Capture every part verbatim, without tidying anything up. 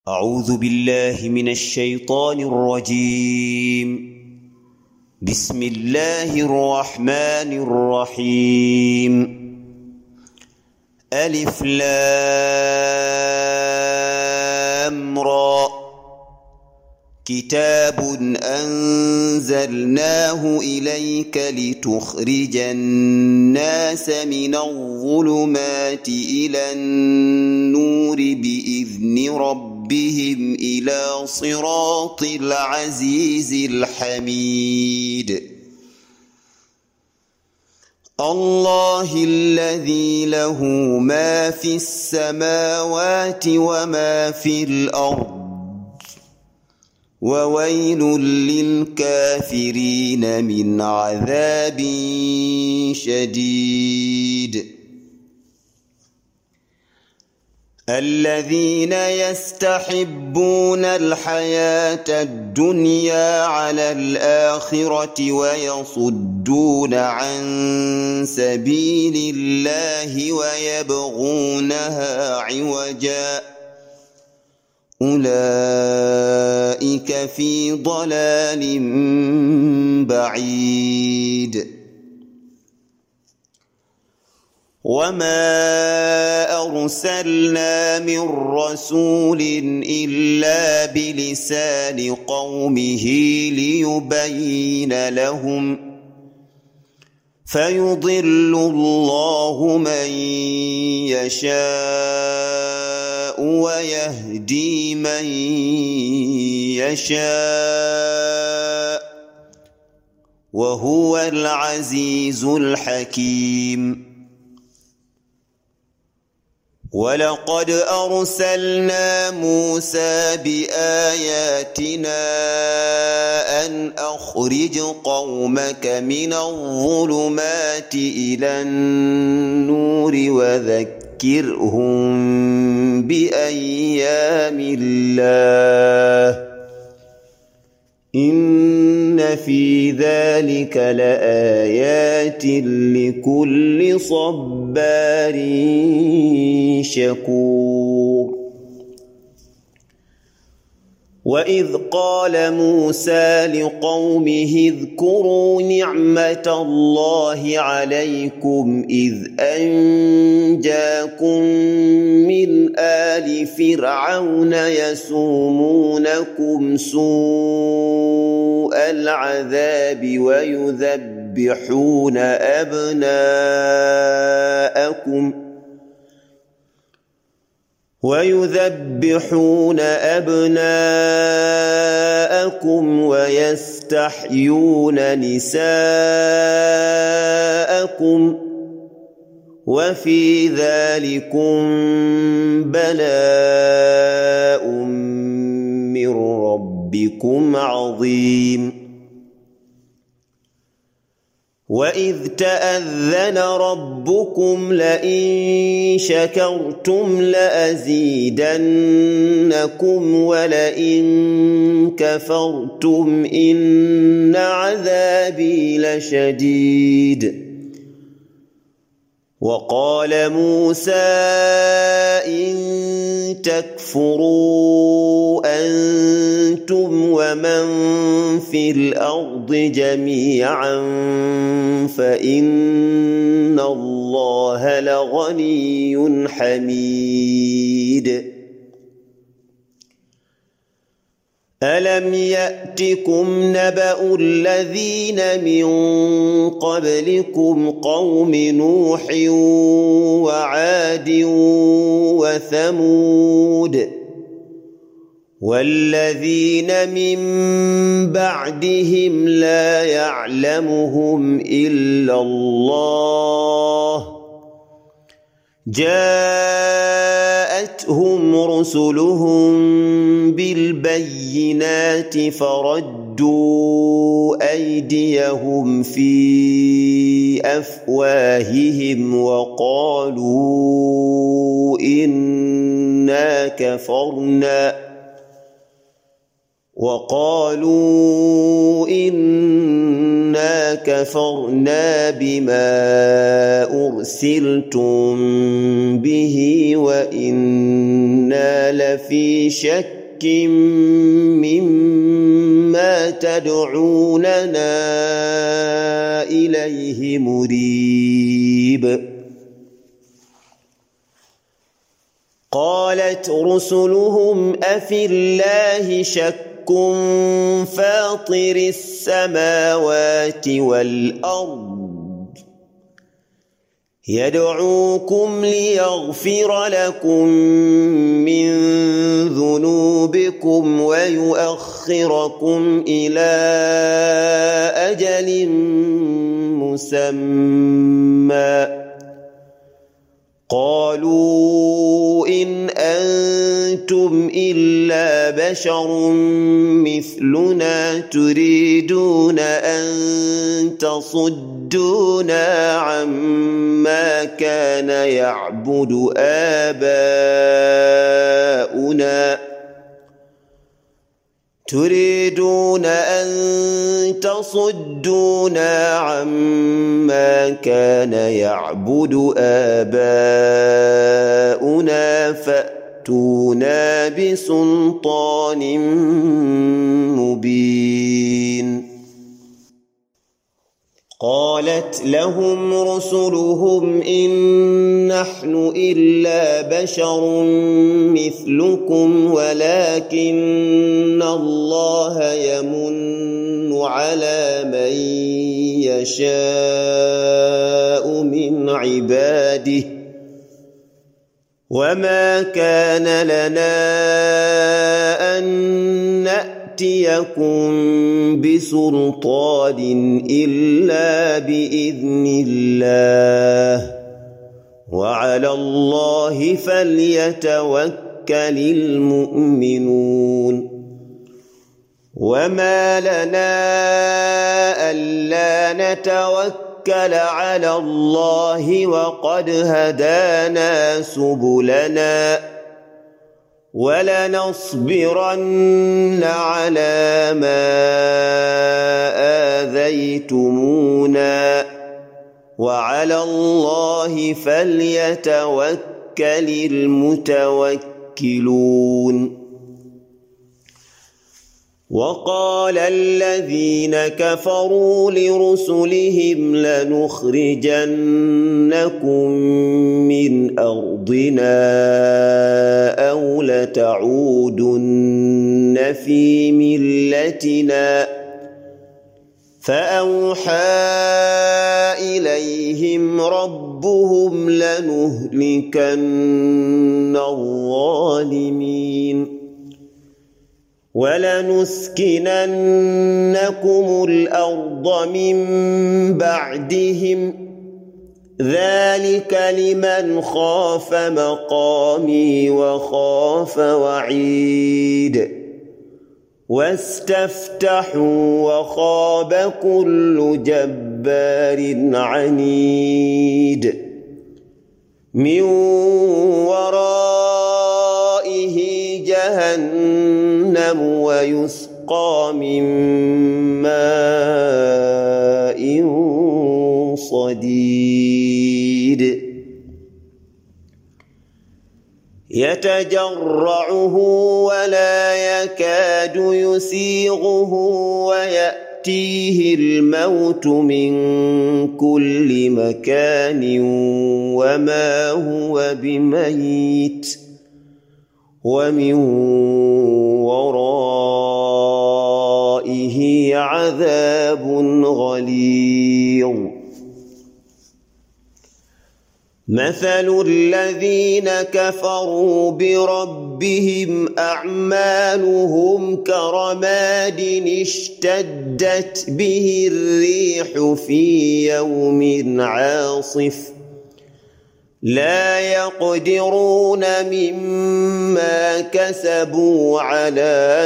أعوذ بالله من الشيطان الرجيم. بسم الله الرحمن الرحيم. ألف لام را. كتاب أنزلناه إليك لتخرج الناس من الظلمات إلى النور بإذن ربهم إلى صراط العزيز الحميد. الله الذي له ما في السماوات وما في الأرض، وويل للكافرين من عذاب شديد. الذين يستحبون الحياة الدنيا على الآخرة ويصدون عن سبيل الله ويبغونها عوجا، أولئك في ضلال بعيد. وما أرسلنا من رسول إلا بلسان قومه ليبين لهم، فيضل الله من يشاء ويهدي من يشاء، وهو العزيز الحكيم. ولقد أرسلنا موسى بآياتنا أن أخرج قومك من الظلمات إلى النور وذكرهم بأيام الله، إن في ذلك لآيات لكل صبار شكور. وإذ قال موسى لقومه اذكروا نعمة الله عليكم إذ أنجاكم من آل فرعون يسومونكم سوء العذاب ويذبحون أبناءكم ويذبحون أبناءكم ويستحيون نساءكم، وفي ذلكم بلاء من ربكم عظيم. وإذ تأذن ربكم لئن شكرتم لأزيدنكم ولئن كفرتم إن عذابي لشديد. وقال موسى إن تكفروا أنتم ومن في الأرض جميعا فإن الله لغني حميد. ألم يأتكم نبأ الذين من قبلكم قوم نوح وعاد وثمود والذين من بعدهم لا يعلمهم إلا الله، جاءتهم رسلهم بالبينات فردوا أيديهم في أفواههم وقالوا إنا كفرنا وقالوا إنا كفرنا بما أرسلتم به وإنا لفي شك مما تدعوننا إليه مريب قالت رسلهم أفي الله شك فاطر السماوات والأرض يدعوكم ليغفر لكم من ذنوبكم ويؤخركم إلى أجل مسمى قالوا إن أنتم إلا بشر مثلنا تريدون أن تصدونا عما كان يعبد آباؤنا تريدون أن تصدونا عما كان يعبد آباؤنا فأتونا بسلطان مبين قالت لهم رسلهم إن نحن إلا بشر مثلكم ولكن الله يمن على من يشاء من عباده وما كان لنا أن نأتيكم بسلطان إلا بإذن الله وعلى الله فليتوكل المؤمنون وما لنا ألا نتوكل على الله وقد هدانا سبلنا ولنصبرن على ما آذيتمونا وعلى الله فليتوكل المتوكلون وقال الذين كفروا لرسلهم لنخرجنكم من أرضنا أو لتعودن في ملتنا فأوحى إليهم ربهم لنهلكن الظالمين ولنسكننكم الأرض من بعدهم ذلك لمن خاف مقامي وخاف وعيد واستفتحوا وخاب كل جبار عنيد من ورائه جهنم ويسقى من ماء صديد يتجرعه ولا يكاد يسيغه ويأتيه الموت من كل مكان وما هو بميت ومن ورائه عذاب غليظ مثل الذين كفروا بربهم أعمالهم كرماد اشتدت به الريح في يوم عاصف لا يقدرون مما كسبوا على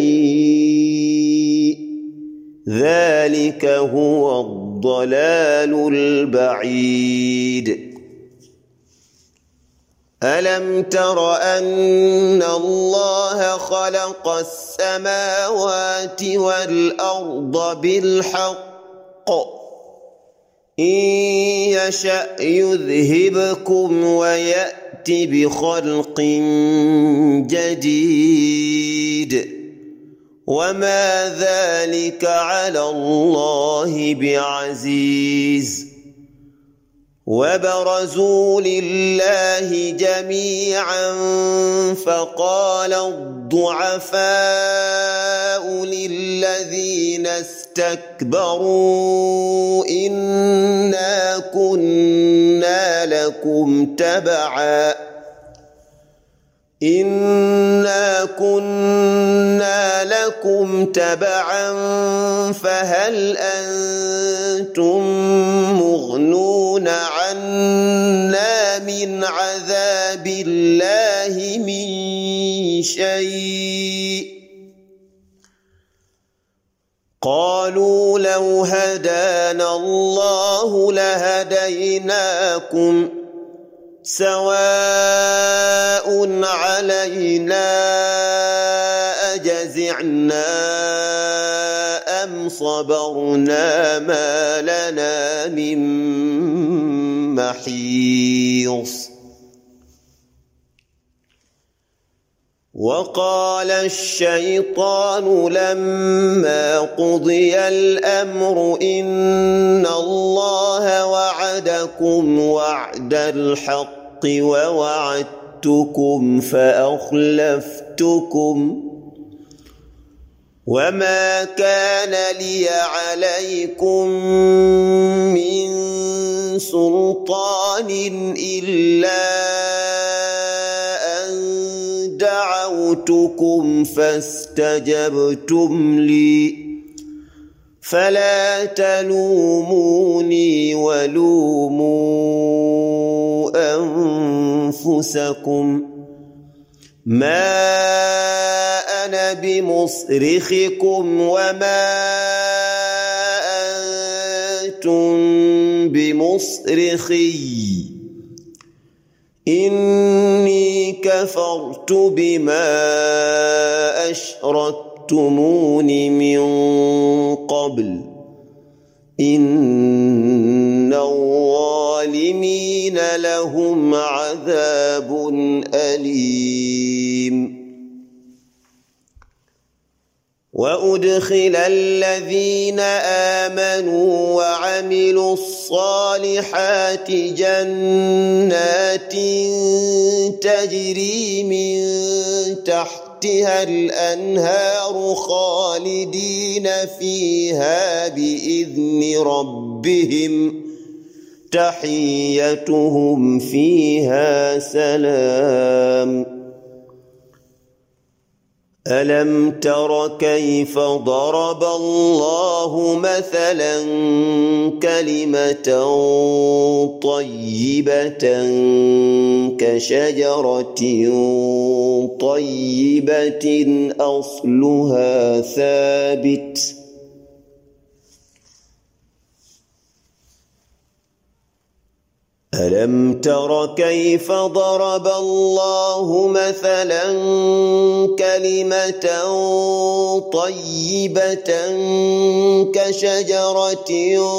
شيء ذلك هو الضلال البعيد ألم تر أن الله خلق السماوات والأرض بالحق إن يشأ يذهبكم ويأت بخلق جديد وما ذلك على الله بعزيز وبرزوا لله جميعا فقال الضعفاء للذين استكبروا إنا كنا لكم تبعا إنا كنا لكم تبعا فهل أنتم مغنون عنا من عذاب الله من شيء قالوا لو هدانا الله لهديناكم سواء علينا أجزعنا أم صبرنا ما لنا من محيص وقال الشيطان لما قضي الأمر إن الله وعدكم وعد الحق ووعدتكم فأخلفتكم وما كان لي عليكم من سلطان إلا أن دعوتكم فاستجبتم لي فلا تلوموني ولوموا أنفسكم ما أنا بمصرخكم وما أنتم بمصرخي إني كفرت بما أشركتمون من قبل إن الظالمين لهم عذاب أليم وأدخل الذين آمنوا وعملوا الصالحات جنات تجري من تحتها الأنهار خالدين فيها بإذن ربهم تحيتهم فيها سلام ألم تر كيف ضرب الله مثلا كلمة طيبة كشجرة طيبة أصلها ثابت ألم تر كيف ضرب الله مثلا كلمة طيبة كشجرة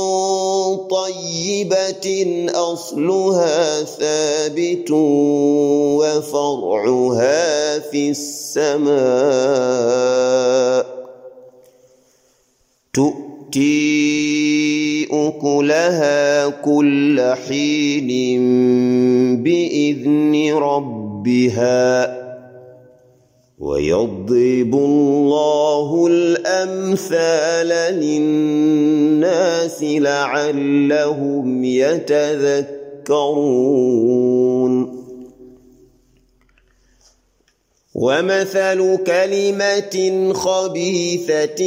طيبة أصلها ثابت وفرعها في السماء تؤتي أكلها كل حين بإذن ربها ويضرب الله الأمثال للناس لعلهم يتذكرون ومثل كلمة خبيثة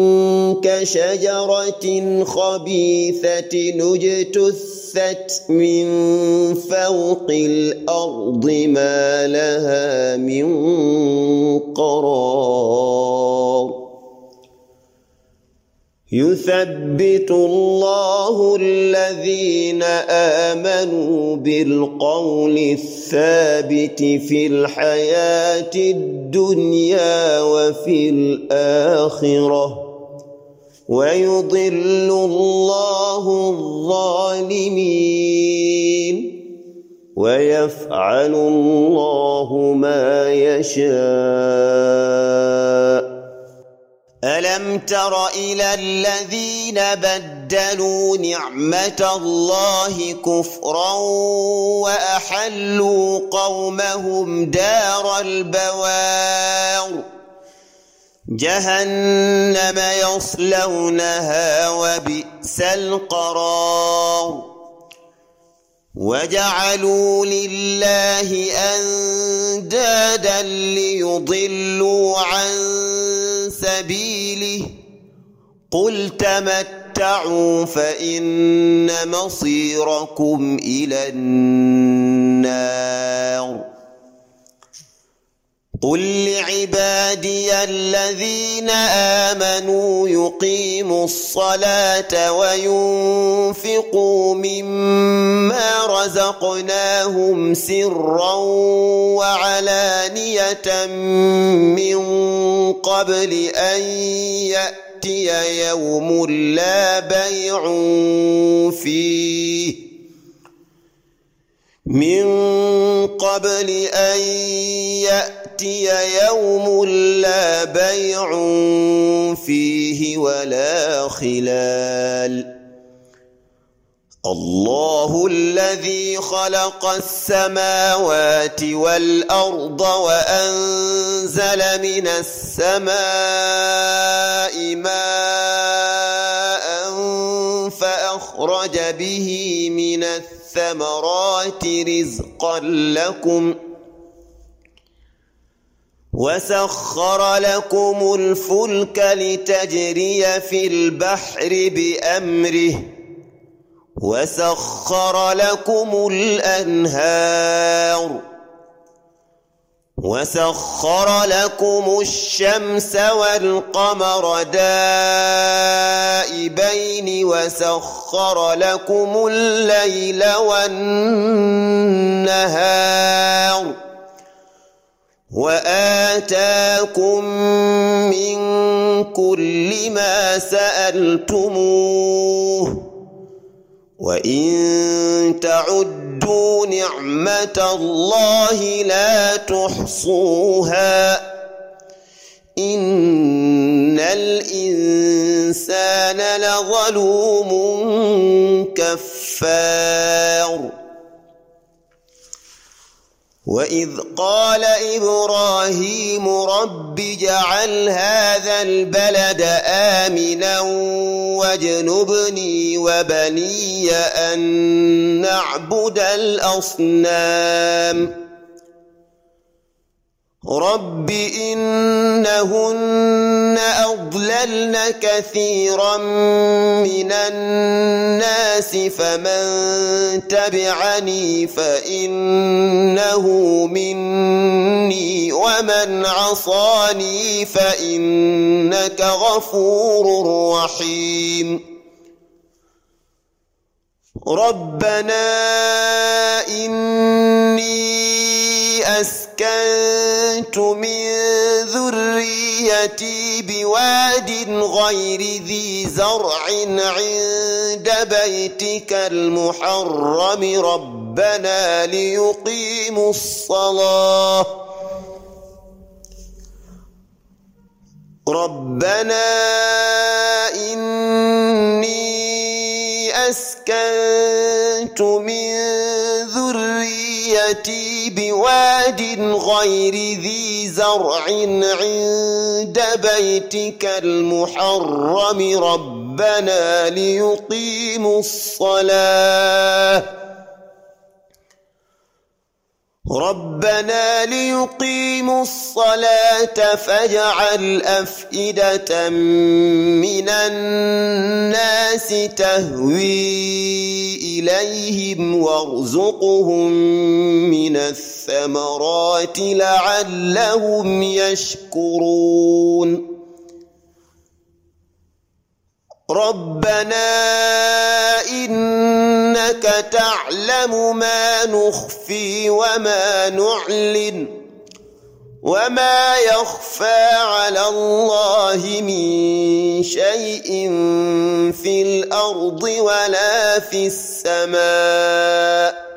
كشجرة خبيثة اجتثت من فوق الأرض ما لها من قرار يثبت الله الذين آمنوا بالقول الثابت في الحياة الدنيا وفي الآخرة ويضل الله الظالمين ويفعل الله ما يشاء. ألم تر إلى الذين بدلوا نعمة الله كفرا وأحلوا قومهم دار البوار جهنم يصلونها وبئس القرار وجعلوا لله أندادا ليضلوا عن سبيله قل تمتعوا فإن مصيركم إلى النار. قل لعبادي الذين آمنوا يقيموا الصلاة وينفقوا مما رزقناهم سرا وعلانية من قبل أن يأتي يوم لا بيع فيه من قبل أن يأتي يوم لا بيع فيه ولا خلال. الله الذي خلق السماوات والأرض وأنزل من السماء ماء فأخرج به من الثمرات رزقا لكم وسخر لكم الفلك لتجري في البحر بأمره وسخر لكم الأنهار وسخر لكم الشمس والقمر دائبين وسخر لكم الليل والنهار وآتاكم من كل ما سألتموه وإن تعدوا نعمة الله لا تحصوها إن الإنسان لظلوم كفار. وإذ قال إبراهيم رب اجعل هذا البلد آمنا واجنبني وبني أن نعبد الأصنام رب إنهن أضللن كثيرا من الناس فمن تبعني فإنه مني ومن عصاني فإنك غفور رحيم. ربنا إني أسكنت من ذريتي بواد غير ذي زرع عند بيتك المحرم ربنا ليقيموا الصلاة ربنا إني أسكنت من ذريتي بواد غير ذي زرع عند بيتك المحرم ربنا ليقيموا الصلاة ربنا ليقيموا الصلاة فاجعل أفئدة من الناس تهوي إليهم وارزقهم من الثمرات لعلهم يشكرون. ربنا إنك تعلم ما نخفي وما نعلن وما يخفى على الله من شيء في الأرض ولا في السماء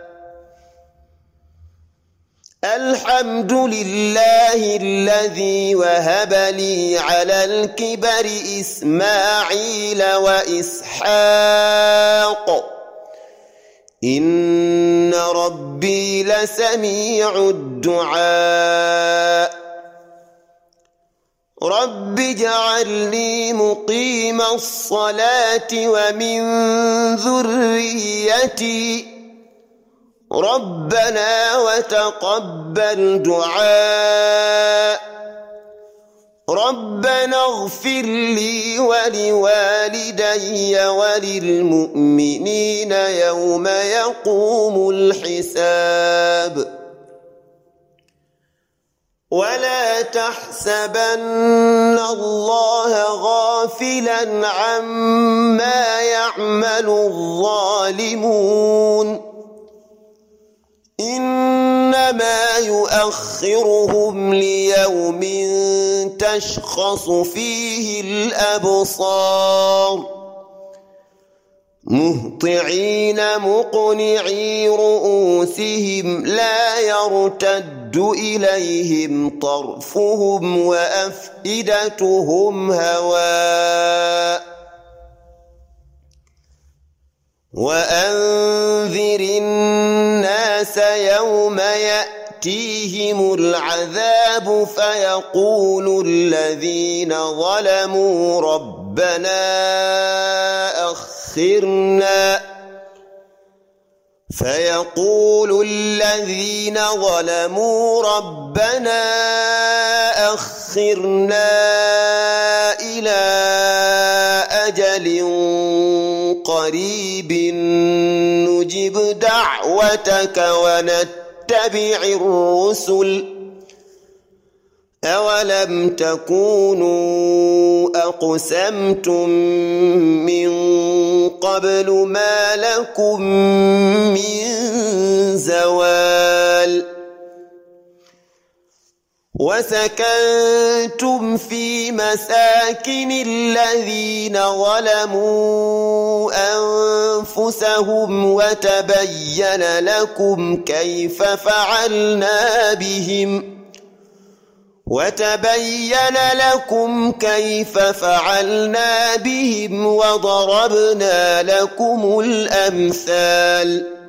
الحمد لله الذي وهب لي على الكبر إسماعيل وإسحاق إن ربي لسميع الدعاء رب اجعلني مقيم الصلاة ومن ذريتي ربنا وتقبل دعاء ربنا اغفر لي ولوالدي وللمؤمنين يوم يقوم الحساب ولا تحسبن الله غافلا عما يعمل الظالمون إنما يؤخرهم ليوم تشخص فيه الأبصار مهطعين مقنعي رؤوسهم لا يرتد إليهم طرفهم وأفئدتهم هواء وأنذر الناس يوم يأتيهم العذاب فيقول الذين ظلموا ربنا أخرنا فيقول الذين ظلموا ربنا أخرنا إلى أجل قريب نجب دعوتك ونتبع الرسل أولم تكونوا أقسمتم من قبل ما لكم من زوال وسكنتم في مساكن الذين ظلموا أنفسهم وتبين لكم كيف فعلنا بهم وتبين لكم كيف فعلنا بهم وضربنا لكم الأمثال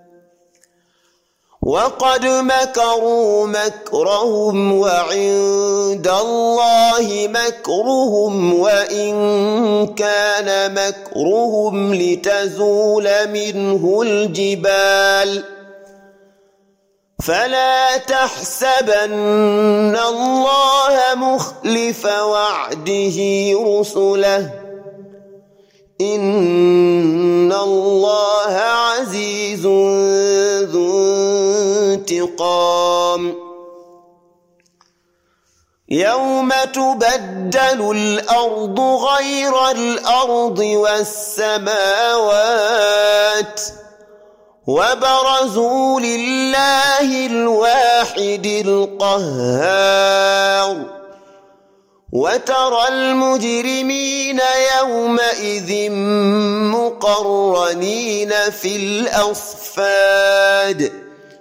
وقد مكروا مكرهم وعند الله مكرهم وإن كان مكرهم لتزول منه الجبال فلا تحسبن الله مخلف وعده رسله إن الله عزيز ذو انتقام يوم تبدل الأرض غير الأرض والسماوات وبرزوا لله الواحد القهار وترى المجرمين يومئذ مقرنين في الأصفاد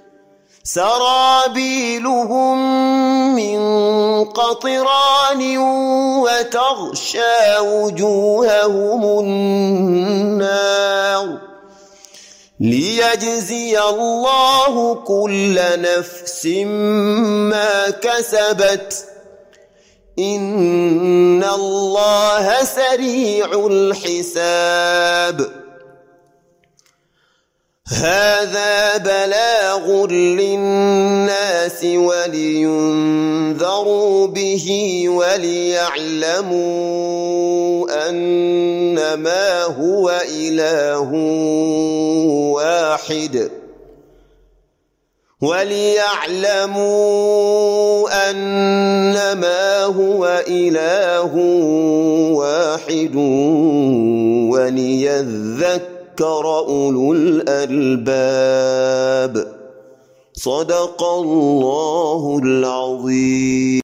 سرابيلهم من قطران وتغشى وجوههم النار ليجزي الله كل نفس ما كسبت إن الله سريع الحساب هذا بلاغ للناس ولينذروا به وليعلموا أنما هو إله واحد وليعلموا أنما هو إله واحد وليذكر أولو الألباب. صدق الله العظيم.